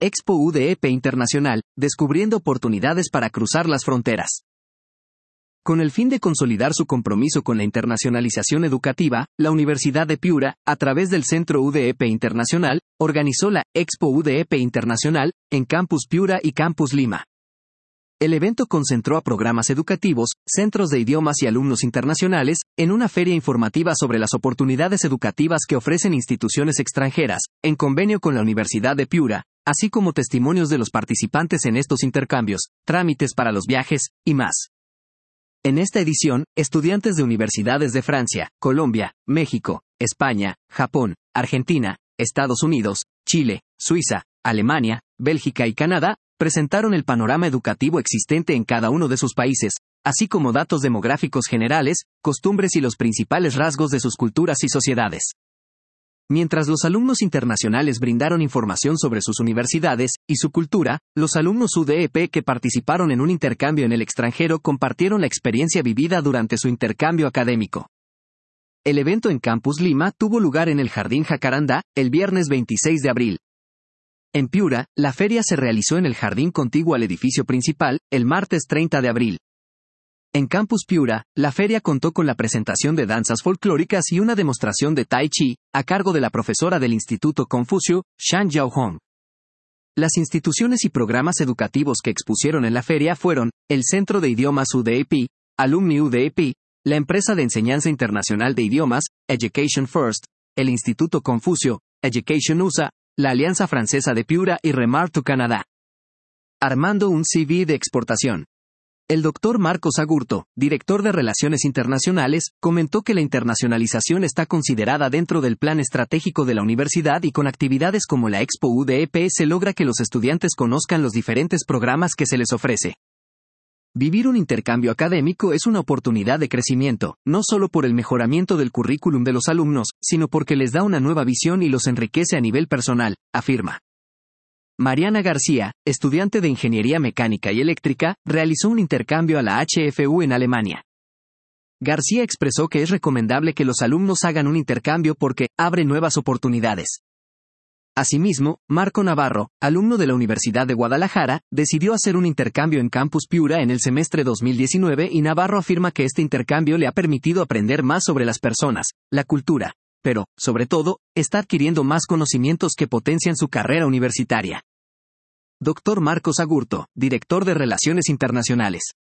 Expo UDEP Internacional, descubriendo oportunidades para cruzar las fronteras. Con el fin de consolidar su compromiso con la internacionalización educativa, la Universidad de Piura, a través del Centro UDEP Internacional, organizó la Expo UDEP Internacional, en Campus Piura y Campus Lima. El evento concentró a programas educativos, centros de idiomas y alumnos internacionales, en una feria informativa sobre las oportunidades educativas que ofrecen instituciones extranjeras, en convenio con la Universidad de Piura, así como testimonios de los participantes en estos intercambios, trámites para los viajes, y más. En esta edición, estudiantes de universidades de Francia, Colombia, México, España, Japón, Argentina, Estados Unidos, Chile, Suiza, Alemania, Bélgica y Canadá, presentaron el panorama educativo existente en cada uno de sus países, así como datos demográficos generales, costumbres y los principales rasgos de sus culturas y sociedades. Mientras los alumnos internacionales brindaron información sobre sus universidades y su cultura, los alumnos UDEP que participaron en un intercambio en el extranjero compartieron la experiencia vivida durante su intercambio académico. El evento en Campus Lima tuvo lugar en el Jardín Jacarandá, el viernes 26 de abril. En Piura, la feria se realizó en el jardín contiguo al edificio principal, el martes 30 de abril. En Campus Piura, la feria contó con la presentación de danzas folclóricas y una demostración de Tai Chi, a cargo de la profesora del Instituto Confucio, Shan Jiaohong. Las instituciones y programas educativos que expusieron en la feria fueron, el Centro de Idiomas UDEP, Alumni UDEP, la Empresa de Enseñanza Internacional de Idiomas, Education First, el Instituto Confucio, Education USA, la Alianza Francesa de Piura y Remar to Canadá. Armando un CV de exportación. El Dr. Marcos Agurto, director de Relaciones Internacionales, comentó que la internacionalización está considerada dentro del plan estratégico de la universidad y con actividades como la Expo UDEP se logra que los estudiantes conozcan los diferentes programas que se les ofrece. Vivir un intercambio académico es una oportunidad de crecimiento, no solo por el mejoramiento del currículum de los alumnos, sino porque les da una nueva visión y los enriquece a nivel personal, afirma. Mariana García, estudiante de Ingeniería Mecánica y Eléctrica, realizó un intercambio a la HFU en Alemania. García expresó que es recomendable que los alumnos hagan un intercambio porque abre nuevas oportunidades. Asimismo, Marco Navarro, alumno de la Universidad de Guadalajara, decidió hacer un intercambio en Campus Piura en el semestre 2019 y Navarro afirma que este intercambio le ha permitido aprender más sobre las personas, la cultura, pero, sobre todo, está adquiriendo más conocimientos que potencian su carrera universitaria. Dr. Marcos Agurto, director de Relaciones Internacionales.